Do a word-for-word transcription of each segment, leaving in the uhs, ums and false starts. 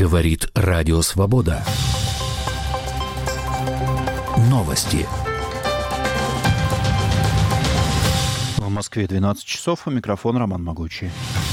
Говорит Радио Свобода. Новости. В Москве двенадцать часов, у микрофона Роман Могучий.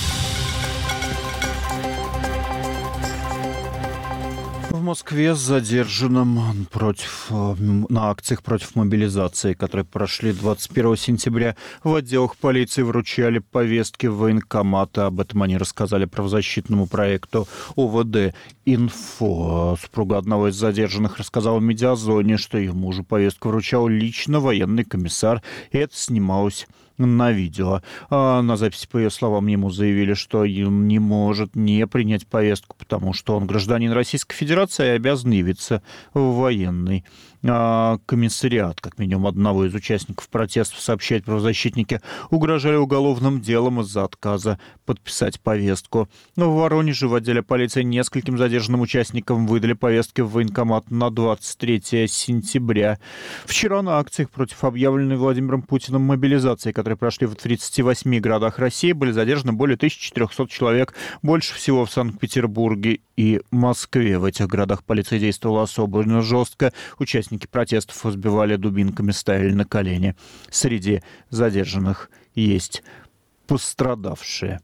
В Москве с задержанным против, на акциях против мобилизации, которые прошли двадцать первого сентября, в отделах полиции вручали повестки в военкоматы. Об этом они рассказали правозащитному проекту ОВД «Инфо». Супруга одного из задержанных рассказала Медиазоне, что ее мужу повестку вручал лично военный комиссар, и это снималось на видео. А на записи, по ее словам, ему заявили, что он не может не принять повестку, потому что он гражданин Российской Федерации и обязан явиться в военный а, комиссариат. Как минимум одного из участников протестов, сообщают правозащитники, угрожали уголовным делом из-за отказа подписать повестку. В Воронеже в отделе полиции нескольким задержанным участникам выдали повестки в военкомат на двадцать третьего сентября. Вчера на акциях против объявленной Владимиром Путиным мобилизации, которые прошли в тридцати восьми городах России, были задержаны более тысячи четырехсот человек. Больше всего в Санкт-Петербурге и Москве. В этих городах полиция действовала особенно жестко. Участники протестов избивали дубинками, ставили на колени. Среди задержанных есть пострадавшие.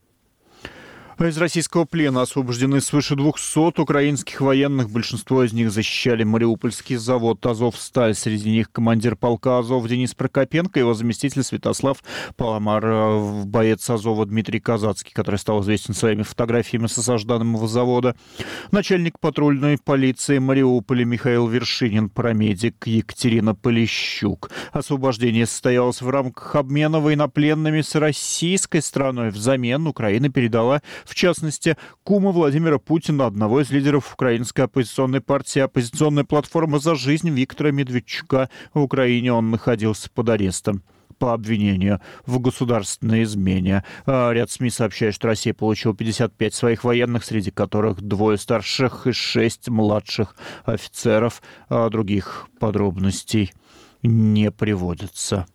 Из российского плена освобождены свыше двухсот украинских военных. Большинство из них защищали Мариупольский завод «Азовсталь». Среди них командир полка «Азов» Денис Прокопенко, его заместитель Святослав Паламар, боец «Азова» Дмитрий Казацкий, который стал известен своими фотографиями с осаждаемого завода. Начальник патрульной полиции Мариуполя Михаил Вершинин, парамедик Екатерина Полищук. Освобождение состоялось в рамках обмена военнопленными с российской стороной. Взамен Украина передала, в частности, кума Владимира Путина, одного из лидеров украинской оппозиционной партии «Оппозиционная платформа за жизнь» Виктора Медведчука. В Украине он находился под арестом по обвинению в государственной измене. Ряд СМИ сообщает, что Россия получила пятьдесят пять своих военных, среди которых двое старших и шесть младших офицеров. Других подробностей не приводится.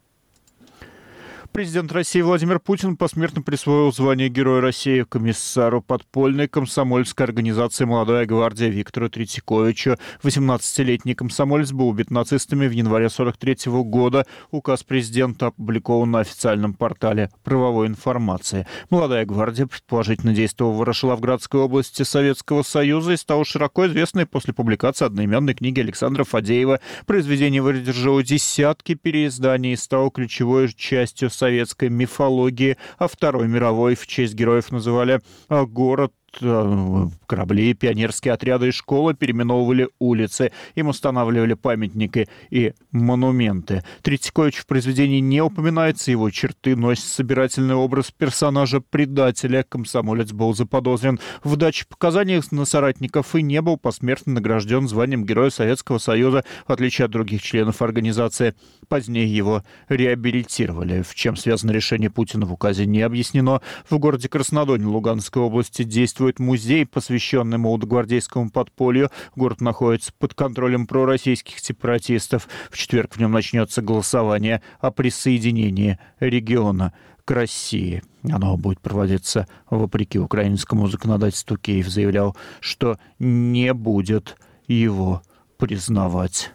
Президент России Владимир Путин посмертно присвоил звание Героя России комиссару подпольной комсомольской организации «Молодая гвардия» Виктору Третьяковичу. восемнадцатилетний комсомолец был убит нацистами в январе сорок третьего года. Указ президента опубликован на официальном портале правовой информации. «Молодая гвардия» предположительно действовала в Ворошиловградской области Советского Союза и стала широко известной после публикации одноименной книги Александра Фадеева. Произведение выдержало десятки переизданий и стало ключевой частью советской мифологии, а Второй мировой в честь героев называли город, корабли, пионерские отряды и школы, переименовывали улицы, им устанавливали памятники и монументы. Третьякович в произведении не упоминается, его черты носят собирательный образ персонажа-предателя. Комсомолец был заподозрен в даче показаний на соратников и не был посмертно награжден званием Героя Советского Союза, в отличие от других членов организации. Позднее его реабилитировали. В чем связано решение Путина, в указе не объяснено. В городе Краснодоне Луганской области действует музей, посвященный молодогвардейскому подполью. Город находится под контролем пророссийских сепаратистов. В четверг в нем начнется голосование о присоединении региона к России. Оно будет проводиться вопреки украинскому законодательству. Киев заявлял, что не будет его признавать.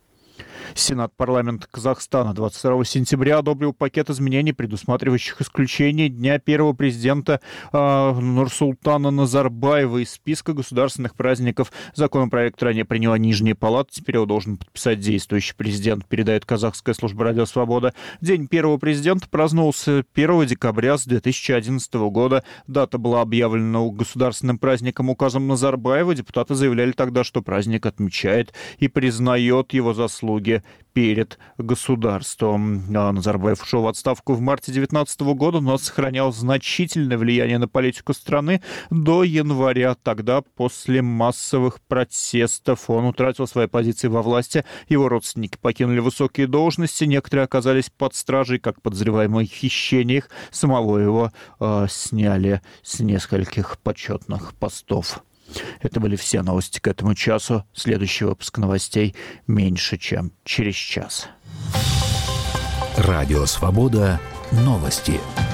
Сенат парламента Казахстана двадцать второго сентября одобрил пакет изменений, предусматривающих исключение дня первого президента э, Нурсултана Назарбаева из списка государственных праздников. Законопроект ранее приняла Нижняя палата, теперь его должен подписать действующий президент, передает казахская служба «Радио Свобода». День первого президента праздновался первого декабря с две тысячи одиннадцатого года. Дата была объявлена государственным праздником указом Назарбаева. Депутаты заявляли тогда, что праздник отмечает и признает его заслуги перед государством. Назарбаев ушел в отставку в марте две тысячи девятнадцатого года, но сохранял значительное влияние на политику страны до января. Тогда, после массовых протестов, он утратил свои позиции во власти. Его родственники покинули высокие должности, некоторые оказались под стражей, как подозреваемые в хищениях. Самого его э, сняли с нескольких почетных постов. Это были все новости к этому часу. Следующий выпуск новостей меньше, чем через час. Радио Свобода. Новости.